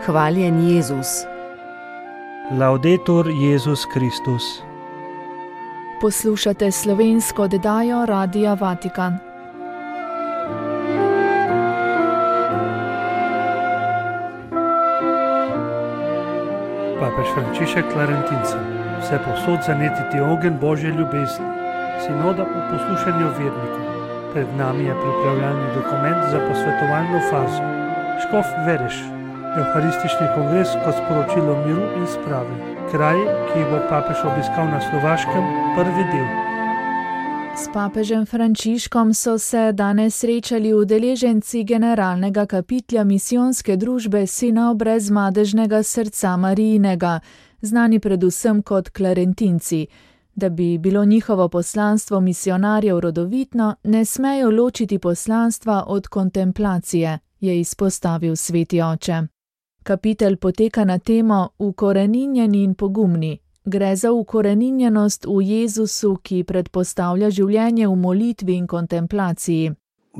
Hvaljen Jezus. Laudetur Jezus Kristus. Poslušate slovensko oddajo Radia Vatikan. Papež Frančišek Klarentincem: vse povsod zanetiti ogenj Božje ljubezni. Sinoda o poslušanju vernikov. Pred nami je pripravljalni dokument za posvetovalno fazo. Škof Vereš, Evharistični kongres kot sporočilo miru in sprave. Kraj, ki jih bo papež obiskal na Slovaškem, prvi del. S papežem Frančiškom so se danes srečali udeleženci generalnega kapitlja misijonske družbe Sinov brezmadežnega srca Marijinega, znani predvsem kot Klarentinci. Da bi bilo njihovo poslanstvo misijonarjev rodovitno, ne smejo ločiti poslanstva od kontemplacije, je izpostavil sveti oče. Kapitel poteka na temo Ukoreninjeni in pogumni. Gre za ukoreninjenost v Jezusu, ki predpostavlja življenje v molitvi in kontemplaciji.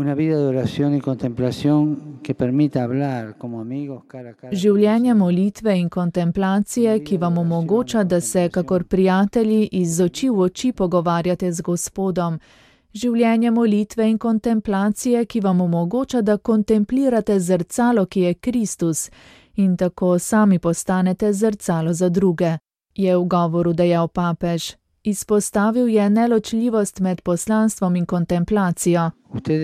Življenje molitve in kontemplacije, ki vam omogoča, da se kakor prijatelji iz oči v oči pogovarjate z Gospodom. Življenje molitve in kontemplacije, ki vam omogoča, da kontemplirate zrcalo, ki je Kristus, in tako sami postanete zrcalo za druge, je v govoru dejal papež. Izpostavil je neločljivost med poslanstvom in kontemplacijo.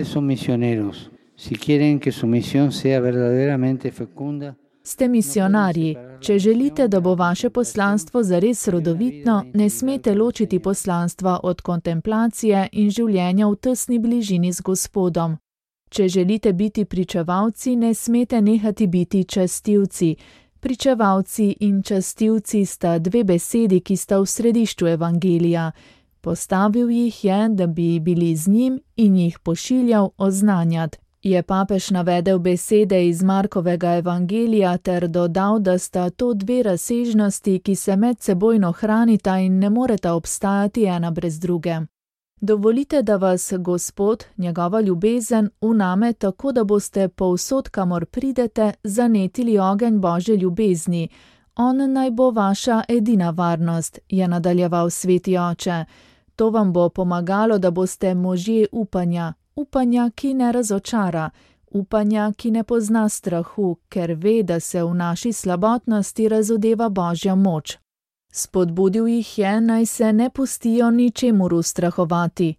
Ste misionarji. Če želite, da bo vaše poslanstvo zares rodovitno, ne smete ločiti poslanstva od kontemplacije in življenja v tesni bližini z Gospodom. Če želite biti pričevalci, ne smete nehati biti častilci. Pričevalci in častilci sta dve besedi, ki sta v središču evangelija. Postavil jih je, da bi bili z njim in jih pošiljal oznanjat. Je papež navedel besede iz Markovega evangelija ter dodal, da sta to dve razsežnosti, ki se medsebojno hranita in ne moreta obstajati ena brez druge. Dovolite, da vas Gospod, njegova ljubezen, vname tako, da boste povsod, kamor pridete, zanetili ogenj Božje ljubezni. On naj bo vaša edina varnost, je nadaljeval sveti oče. To vam bo pomagalo, da boste možje upanja, upanja, ki ne razočara, upanja, ki ne pozna strahu, ker ve, da se v naši slabotnosti razodeva Božja moč. Spodbudil jih je, naj se ne pustijo ničemur ustrahovati.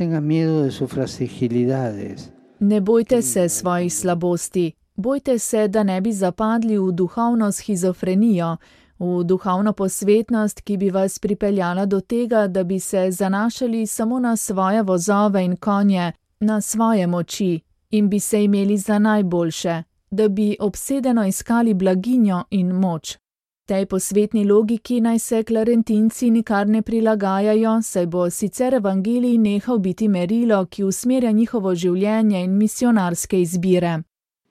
Ne bojte se svojih slabosti, bojte se, da ne bi zapadli v duhovno shizofrenijo, v duhovno posvetnost, ki bi vas pripeljala do tega, da bi se zanašali samo na svoje vozove in konje, na svoje moči in bi se imeli za najboljše, da bi obsedeno iskali blaginjo in moč. Tej posvetni logiki naj se Klarentinci nikar ne prilagajajo, saj bo sicer evangelij nehal biti merilo, ki usmerja njihovo življenje in misionarske izbire.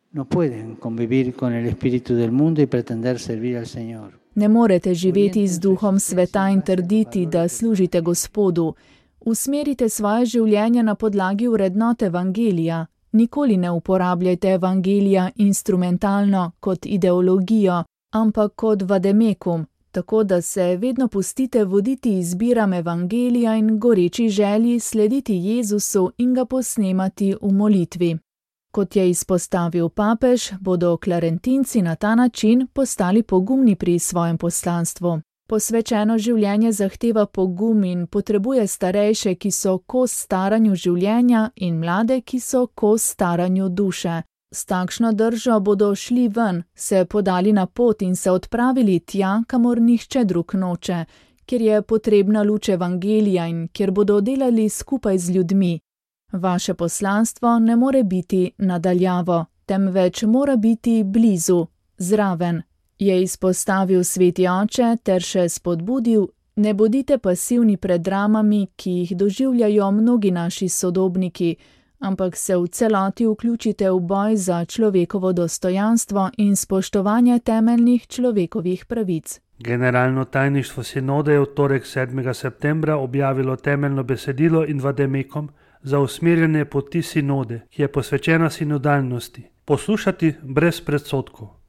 Ne morete živeti z duhom sveta in trditi, da služite Gospodu. Usmerite svoje življenje na podlagi vrednot evangelija. Nikoli ne uporabljajte evangelija instrumentalno kot ideologijo, ampak kot vademekum, tako da se vedno pustite voditi izbiram evangelija in goreči želji slediti Jezusu in ga posnemati v molitvi. Kot je izpostavil papež, bodo Klarentinci na ta način postali pogumni pri svojem poslanstvu. Posvečeno življenje zahteva pogum in potrebuje starejše, ki so kos staranju življenja, in mlade, ki so kos staranju duše. S takšno držo bodo šli ven, se podali na pot in se odpravili tja, kamor nihče drug noče, kjer je potrebna luč evangelija in kjer bodo delali skupaj z ljudmi. Vaše poslanstvo ne more biti nadaljavo, temveč mora biti blizu, zraven, je izpostavil sveti oče ter še spodbudil: ne bodite pasivni pred dramami, ki jih doživljajo mnogi naši sodobniki, ampak se v celoti vključite v boj za človekovo dostojanstvo in spoštovanje temeljnih človekovih pravic. Generalno tajništvo sinode je v torek 7. septembra objavilo temeljno besedilo in vademekom za usmerjanje poti sinode, ki je posvečena sinodalnosti. Poslušati brez predsodkov.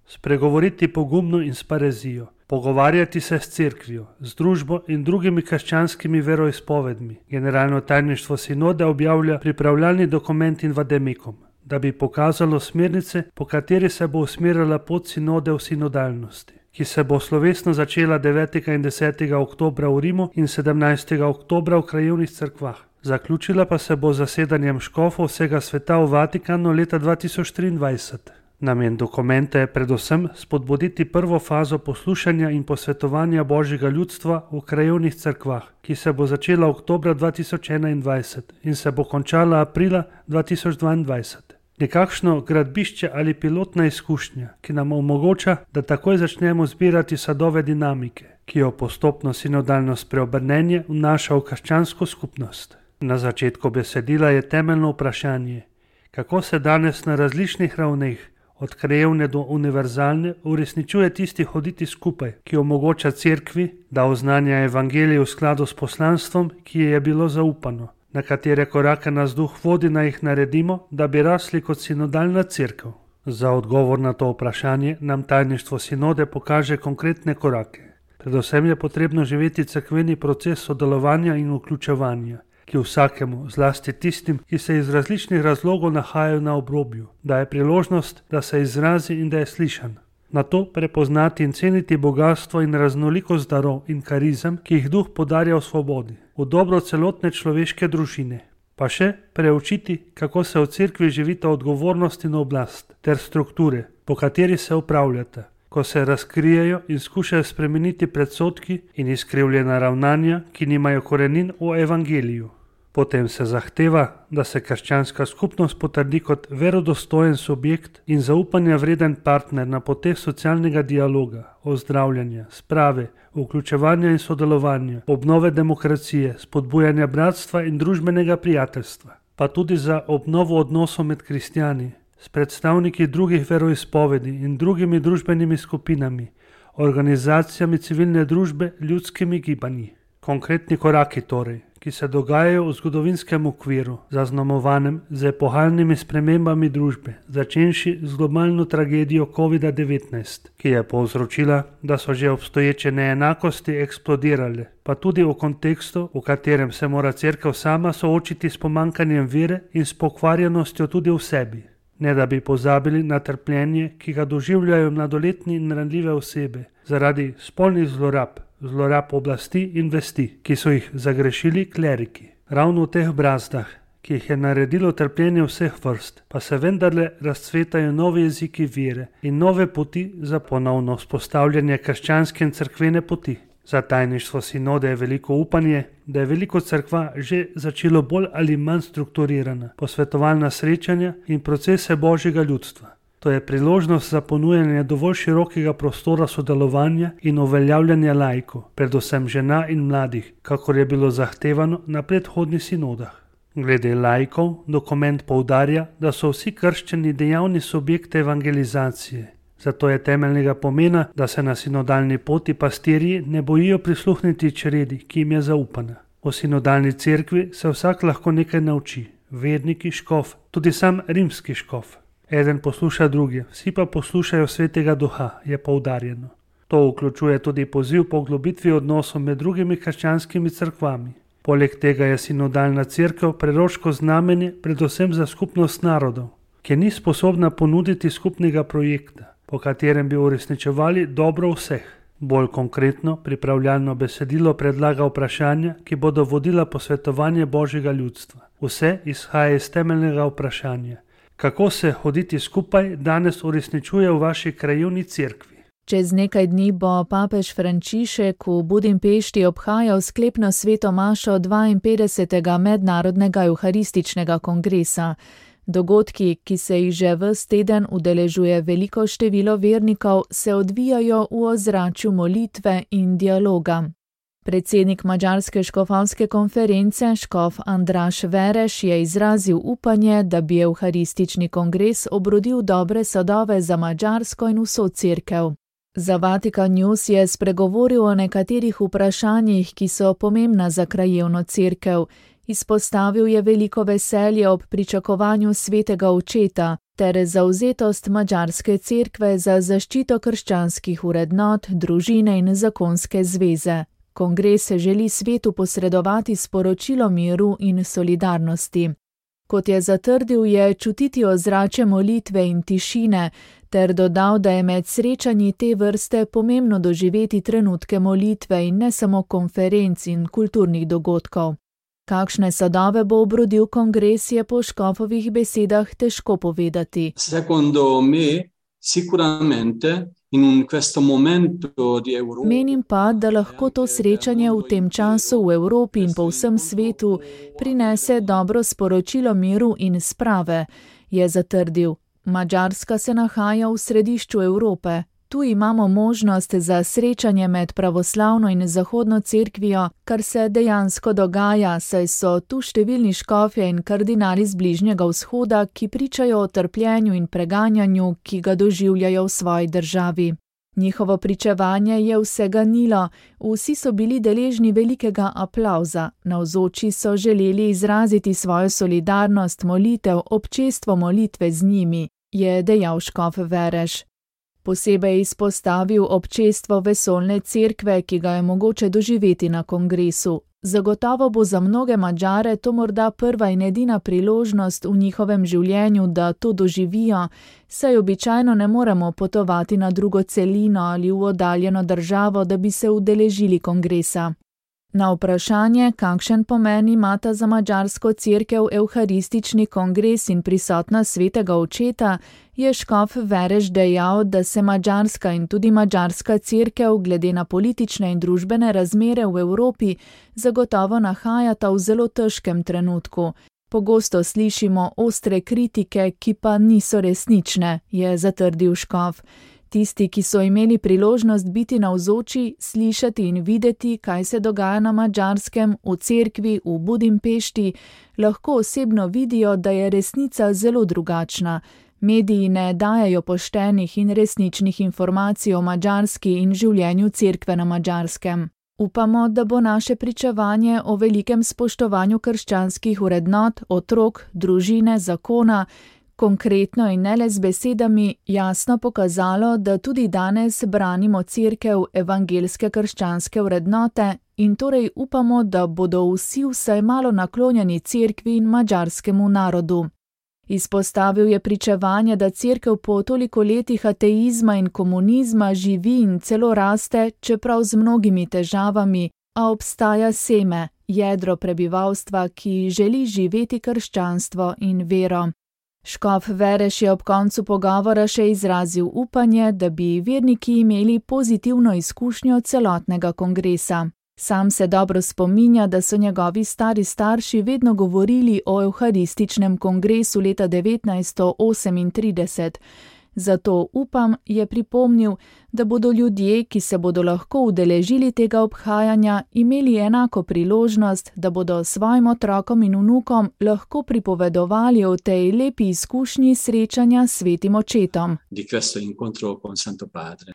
spregovoriti pogumno in s parezijo, pogovarjati se s cerkvijo, z družbo in drugimi krščanskimi veroizpovedmi. Generalno tajništvo sinode objavlja pripravljalni dokument in vademikum, da bi pokazalo smernice, po kateri se bo usmerjala pot sinode v sinodalnosti, ki se bo slovesno začela 9. in 10. oktobra v Rimu in 17. oktobra v krajevnih cerkvah. Zaključila pa se bo zasedanjem škofov vsega sveta v Vatikanu leta 2023. Namen dokumenta je predvsem spodbuditi prvo fazo poslušanja in posvetovanja Božjega ljudstva v krajevnih cerkvah, ki se bo začela oktobra 2021 in se bo končala aprila 2022. Nekakšno gradbišče ali pilotna izkušnja, ki nam omogoča, da takoj začnemo zbirati sadove dinamike, ki jo postopno sinodalno spreobrnenje vnaša v krščansko skupnost. Na začetku besedila je temeljno vprašanje, kako se danes na različnih ravneh, od krajevne do univerzalne, uresničuje tisti hoditi skupaj, ki omogoča cerkvi, da oznanja evangelij v skladu s poslanstvom, ki je bilo zaupano, na katere korake nas duh vodi, naj jih naredimo, da bi rasli kot sinodalna cerkev. Za odgovor na to vprašanje nam tajništvo sinode pokaže konkretne korake. Predvsem je potrebno živeti cerkveni proces sodelovanja in vključevanja, ki vsakemu, zlasti tistim, ki se iz različnih razlogov nahajajo na obrobju, daje priložnost, da se izrazi in da je slišan. Nato prepoznati in ceniti bogastvo in raznolikost darov in karizem, ki jih duh podarja v svobodi, v dobro celotne človeške družine. Pa še preučiti, kako se v cerkvi živita odgovornost in oblast, ter strukture, po kateri se upravljata, ko se razkrijejo in skušajo spremeniti predsodki in izkrivljena ravnanja, ki nimajo korenin v evangeliju. Potem se zahteva, da se krščanska skupnost potrdi kot verodostojen subjekt in zaupanja vreden partner na poteh socialnega dialoga, ozdravljanja, sprave, vključevanja in sodelovanja, obnove demokracije, spodbujanja bratstva in družbenega prijateljstva, pa tudi za obnovo odnosov med kristjani, s predstavniki drugih veroizpovedi in drugimi družbenimi skupinami, organizacijami civilne družbe, ljudskimi gibanji. Konkretni koraki torej, ki se dogajajo v zgodovinskem okviru, zaznamovanem z epohalnimi spremembami družbe, začenši z globalno tragedijo COVID-19, ki je povzročila, da so že obstoječe neenakosti eksplodirale, pa tudi v kontekstu, v katerem se mora cerkev sama soočiti s pomankanjem vere in s pokvarjenostjo tudi v sebi. Ne da bi pozabili na trpljenje, ki ga doživljajo mladoletni in ranljive osebe zaradi spolnih zlorab oblasti in vesti, ki so jih zagrešili kleriki. Ravno v teh brazdah, ki jih je naredilo trpljenje vseh vrst, pa se vendarle razcvetajo novi jeziki vere in nove poti za ponovno vzpostavljanje krščanske in cerkvene poti. Za tajništvo sinode je veliko upanje, da je veliko cerkva že začelo bolj ali manj strukturirana posvetovalna srečanja in procese Božjega ljudstva. To je priložnost za ponujanje dovolj širokega prostora sodelovanja in uveljavljanja laikov, predvsem žena in mladih, kakor je bilo zahtevano na predhodnih sinodah. Glede laikov, dokument poudarja, da so vsi krščani dejavni subjekti evangelizacije. Zato je temeljnega pomena, da se na sinodalni poti pastirji ne bojijo prisluhniti čredi, ki jim je zaupana. O sinodalni cerkvi se vsak lahko nekaj nauči, verniki, škof, tudi sam rimski škof. Eden posluša druge, vsi pa poslušajo Svetega Duha, je poudarjeno. To vključuje tudi poziv po globitvi odnosov med drugimi krščanskimi cerkvami. Poleg tega je sinodalna cerkev preroško znamenje predvsem za skupnost narodov, ki ni sposobna ponuditi skupnega projekta, po katerem bi uresničevali dobro vseh. Bolj konkretno, pripravljalno besedilo predlaga vprašanja, ki bodo vodila posvetovanje Božjega ljudstva. Vse izhaja iz temeljnega vprašanja, kako se hoditi skupaj danes uresničuje v vaši krajevni cerkvi. Čez nekaj dni bo papež Frančišek v Budimpešti obhajal sklepno sveto mašo 52. mednarodnega evharističnega kongresa. Dogodki, ki se jih že ves teden udeležuje veliko število vernikov, se odvijajo v ozračju molitve in dialoga. Predsednik Madžarske škofovske konference, škof Andraš Vereš, je izrazil upanje, da bi evharistični kongres obrodil dobre sadove za Madžarsko in vso cerkev. Za Vatikan News je spregovoril o nekaterih vprašanjih, ki so pomembna za krajevno cerkev. Izpostavil je veliko veselje ob pričakovanju svetega očeta ter zavzetost madžarske cerkve za zaščito krščanskih vrednot, družine in zakonske zveze. Kongres želi svetu posredovati sporočilo miru in solidarnosti. Kot je zatrdil, je čutiti ozračje molitve in tišine, ter dodal, da je med srečanji te vrste pomembno doživeti trenutke molitve in ne samo konferenc in kulturnih dogodkov. Kakšne sadove bo obrodil kongres, je po škofovih besedah težko povedati. Secondo me, sicuramente, in questo momento di Europa. Menim pa, da lahko to srečanje v tem času v Evropi in po vsem svetu prinese dobro sporočilo miru in sprave, je zatrdil. Madžarska se nahaja v središču Evrope. Tu imamo možnost za srečanje med pravoslavno in zahodno cerkvijo, kar se dejansko dogaja, saj so tu številni škofje in kardinali z Bližnjega vzhoda, ki pričajo o trpljenju in preganjanju, ki ga doživljajo v svoji državi. Njihovo pričevanje je vse ganilo, vsi so bili deležni velikega aplavza, navzoči so želeli izraziti svojo solidarnost, molitev, občestvo molitve z njimi, je dejal škof Vereš. Posebej izpostavil občestvo vesoljne cerkve, ki ga je mogoče doživeti na kongresu. Zagotovo bo za mnoge Madžare to morda prva in edina priložnost v njihovem življenju, da to doživijo, saj običajno ne moremo potovati na drugo celino ali v oddaljeno državo, da bi se udeležili kongresa. Na vprašanje, kakšen pomen imata za madžarsko cerkev evharistični kongres in prisotna svetega očeta, je škof Vereš dejal, da se madžarska in tudi madžarska cerkev glede na politične in družbene razmere v Evropi zagotovo nahajata v zelo težkem trenutku. Pogosto slišimo ostre kritike, ki pa niso resnične, je zatrdil škof. Tisti, ki so imeli priložnost biti navzoči, slišati in videti, kaj se dogaja na Madžarskem, v cerkvi, v Budimpešti, lahko osebno vidijo, da je resnica zelo drugačna. Mediji ne dajajo poštenih in resničnih informacij o Madžarski in življenju cerkve na Madžarskem. Upamo, da bo naše pričevanje o velikem spoštovanju krščanskih vrednot, otrok, družine, zakona, konkretno in ne le z besedami, jasno pokazalo, da tudi danes branimo cerkev evangelske krščanske vrednote in torej upamo, da bodo vsi vsaj malo naklonjeni cerkvi in madžarskemu narodu. Izpostavil je pričevanje, da cerkev po toliko letih ateizma in komunizma živi in celo raste, čeprav z mnogimi težavami, a obstaja seme, jedro prebivalstva, ki želi živeti krščanstvo in vero. Škof Vereš je ob koncu pogovora še izrazil upanje, da bi verniki imeli pozitivno izkušnjo celotnega kongresa. Sam se dobro spominja, da so njegovi stari starši vedno govorili o evharističnem kongresu leta 1938. Zato upam, je pripomnil, da bodo ljudje, ki se bodo lahko udeležili tega obhajanja, imeli enako priložnost, da bodo svojim otrokom in vnukom lahko pripovedovali o tej lepi izkušnji srečanja s svetim očetom. Di questo incontro con Santo Padre.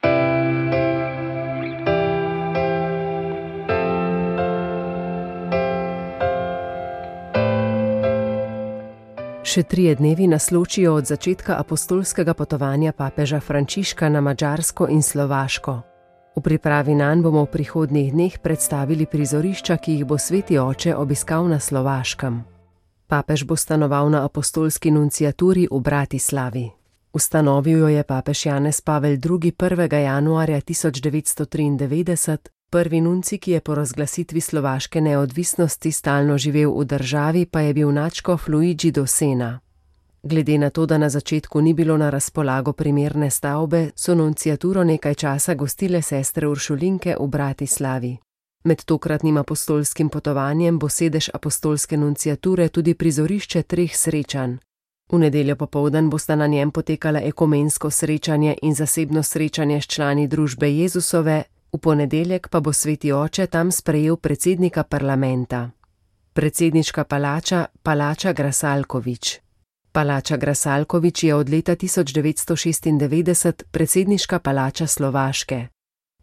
Še 3 dnevi nas ločijo od začetka apostolskega potovanja papeža Frančiška na Madžarsko in Slovaško. V pripravi nanj bomo v prihodnjih dneh predstavili prizorišča, ki jih bo sveti oče obiskal na Slovaškem. Papež bo stanoval na apostolski nunciaturi v Bratislavi. Ustanovil jo je papež Janez Pavel II. 1. januarja 1993, prvi nuncij, ki je po razglasitvi slovaške neodvisnosti stalno živel v državi, pa je bil nadškof Luigi Dosena. Glede na to, da na začetku ni bilo na razpolago primerne stavbe, so nunciaturo nekaj časa gostile sestre Uršulinke v Bratislavi. Med tokratnim apostolskim potovanjem bo sedež apostolske nunciature tudi prizorišče 3 srečanj. V nedeljo popoldan bosta na njem potekala ekumensko srečanje in zasebno srečanje s člani družbe Jezusove, v ponedeljek pa bo sveti oče tam sprejel predsednika parlamenta. Predsedniška palača, palača Grasalković. Palača Grasalković je od leta 1996 predsedniška palača Slovaške.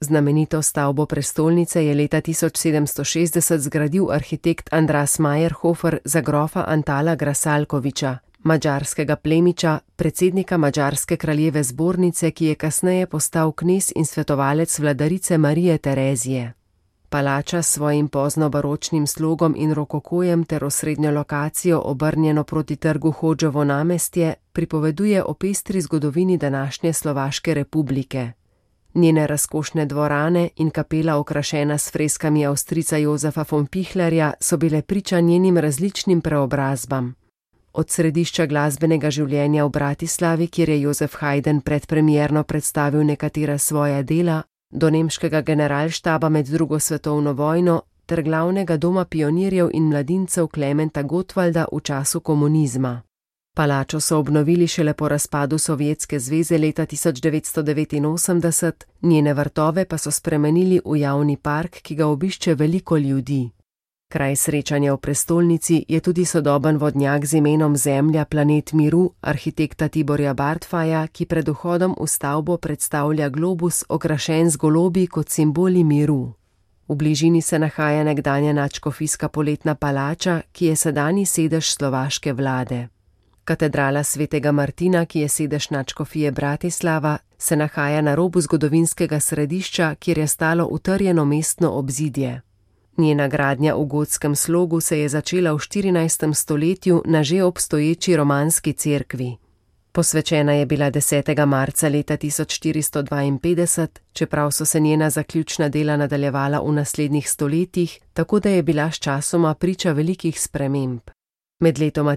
Znamenito stavbo prestolnice je leta 1760 zgradil arhitekt Andras Mayerhofer za grofa Antala Grasalkoviča, madžarskega plemiča, predsednika madžarske kraljeve zbornice, ki je kasneje postal knez in svetovalec vladarice Marije Terezije. Palača s svojim poznobaročnim slogom in rokokojem ter osrednjo lokacijo obrnjeno proti trgu Hodževo namestje pripoveduje o pestri zgodovini današnje Slovaške republike. Njene razkošne dvorane in kapela okrašena s freskami Avstrijca Jozefa von Pichlerja so bile priča njenim različnim preobrazbam. Od središča glasbenega življenja v Bratislavi, kjer je Josef Haydn predpremierno predstavil nekatera svoja dela, do nemškega generalštaba med drugo svetovno vojno ter glavnega doma pionirjev in mladincev Klementa Gottwalda v času komunizma. Palačo so obnovili šele po razpadu Sovjetske zveze leta 1989, njene vrtove pa so spremenili v javni park, ki ga obišče veliko ljudi. Kraj srečanja v prestolnici je tudi sodoben vodnjak z imenom Zemlja, planet miru, arhitekta Tiborja Bartfaja, ki pred vhodom v stavbo predstavlja globus okrašen z golobi kot simboli miru. V bližini se nahaja nekdanja nadškofijska poletna palača, ki je sedanji sedež slovaške vlade. Katedrala svetega Martina, ki je sedež nadškofije Bratislava, se nahaja na robu zgodovinskega središča, kjer je stalo utrjeno mestno obzidje. Njena gradnja v gotskem slogu se je začela v 14. stoletju na že obstoječi romanski cerkvi. Posvečena je bila 10. marca leta 1452, čeprav so se njena zaključna dela nadaljevala v naslednjih stoletjih, tako da je bila sčasoma priča velikih sprememb. Med letoma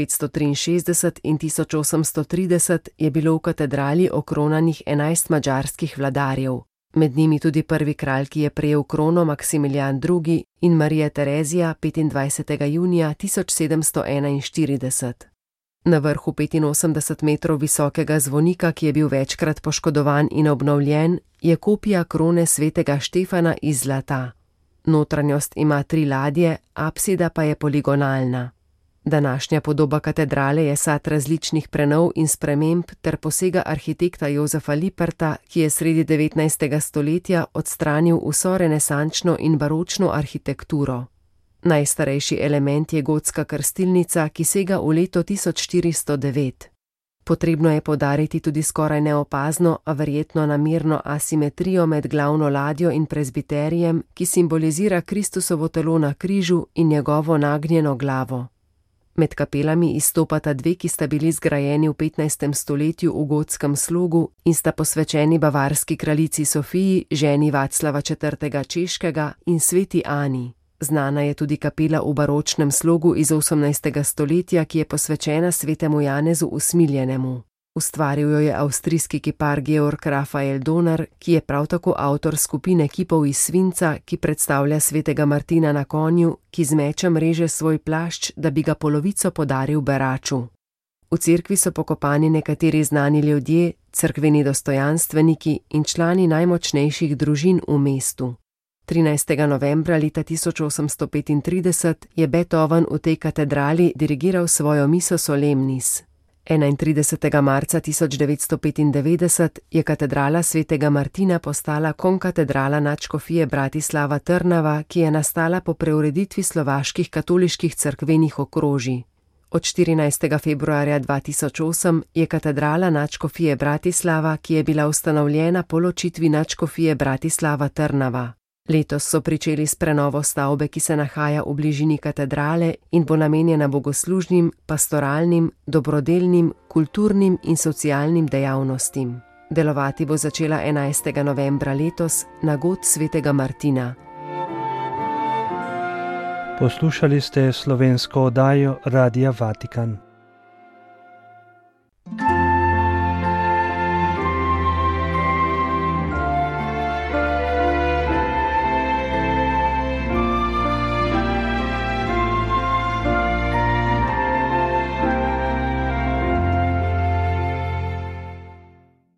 1563 in 1830 je bilo v katedrali okronanih 11 madžarskih vladarjev, med njimi tudi prvi kralj, ki je prejel krono Maksimilijan II. In Marija Terezija 25. junija 1741. Na vrhu 85 metrov visokega zvonika, ki je bil večkrat poškodovan in obnovljen, je kopija krone svetega Štefana iz zlata. Notranjost ima 3 ladje, apsida pa je poligonalna. Današnja podoba katedrale je sad različnih prenov in sprememb ter posega arhitekta Jozefa Lipperta, ki je sredi 19. stoletja odstranil vso renesančno in baročno arhitekturo. Najstarejši element je gotska krstilnica, ki sega v leto 1409. Potrebno je poudariti tudi skoraj neopazno, a verjetno namerno asimetrijo med glavno ladjo in prezbiterijem, ki simbolizira Kristusovo telo na križu in njegovo nagnjeno glavo. Med kapelami izstopata 2, ki sta bili zgrajeni v 15. stoletju v gotskem slogu in sta posvečeni bavarski kraljici Sofiji, ženi Vaclava IV. Češkega in sveti Ani. Znana je tudi kapela v baročnem slogu iz 18. stoletja, ki je posvečena svetemu Janezu Usmiljenemu. Ustvaril jo je avstrijski kipar Georg Rafael Donner, ki je prav tako avtor skupine kipov iz svinca, ki predstavlja svetega Martina na konju, ki z mečem reže svoj plašč, da bi ga polovico podaril beraču. V cerkvi so pokopani nekateri znani ljudje, cerkveni dostojanstveniki in člani najmočnejših družin v mestu. 13. novembra leta 1835 je Beethoven v tej katedrali dirigiral svojo miso solemnis. 31. marca 1995 je katedrala svetega Martina postala konkatedrala nadškofije Bratislava Trnava, ki je nastala po preureditvi slovaških katoliških cerkvenih okrožij. Od 14. februarja 2008 je katedrala nadškofije Bratislava, ki je bila ustanovljena po ločitvi nadškofije Bratislava Trnava. Letos so pričeli s prenovo stavbe, ki se nahaja v bližini katedrale in bo namenjena bogoslužnim, pastoralnim, dobrodelnim, kulturnim in socialnim dejavnostim. Delovati bo začela 11. novembra letos na god svetega Martina. Poslušali ste slovensko oddajo Radia Vatikan.